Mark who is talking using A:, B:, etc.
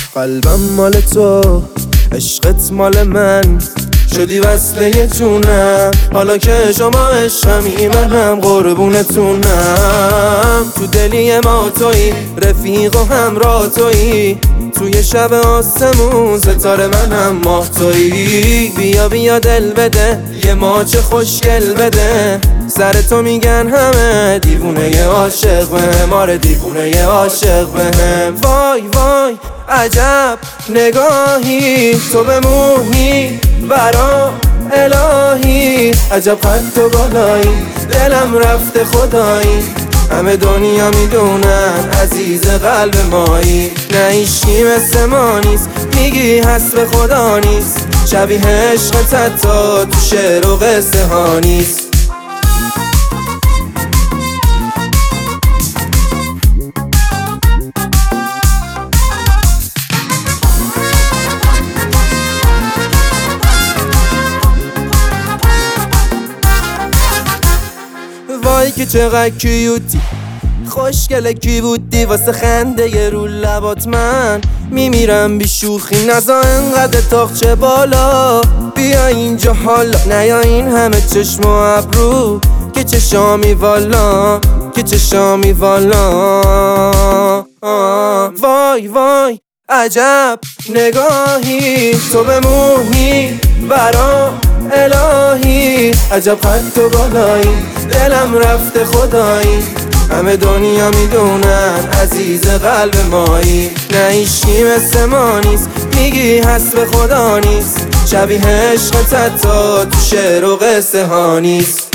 A: قلبم مال تو، عشقت مال من، شدی وصله جونم. حالا که شما عشقمی منم قربونتونم. تو دلی ما تویی، رفیق و همراه تویی، توی شب آسمون ستاره منم ماه تویی. بیا بیا دل بده، یه ماچ خوشگل بده، سر تو میگن همه دیوونه عاشق بهم، آره دیوونه عاشق بهم. وای وای عجب نگاهی تو به موهی برا الهی، عجب قد و بالایی، دلم رفته خدایی. همه دنیا میدونن عزیز قلب مایی، نه ایشکی مثل ما نیست، میگی حسب خدا نیست، شبیه عشقت حتی تو شعر و قصه ها نیست. وای که چقدر کیوتی، خوشگله کی بودی، واسه خنده ی رو لبات من میمیرم بی شوخی. نزا انقدر تاقچه بالا، بیا اینجا حالا، نیا این همه چشم و ابرو، که چشامی والا، که چشامی والا. وای وای عجب نگاهی تو به موهی برا الهی، عجب قد و بالایی، دلم رفته خدایی. همه دنیا میدونن عزیز قلب مایی، نه ایشکی مثل ما نیست، میگی حسب خدا نیست، شبیه عشقت حتی تو شعر و قصه ها نیست.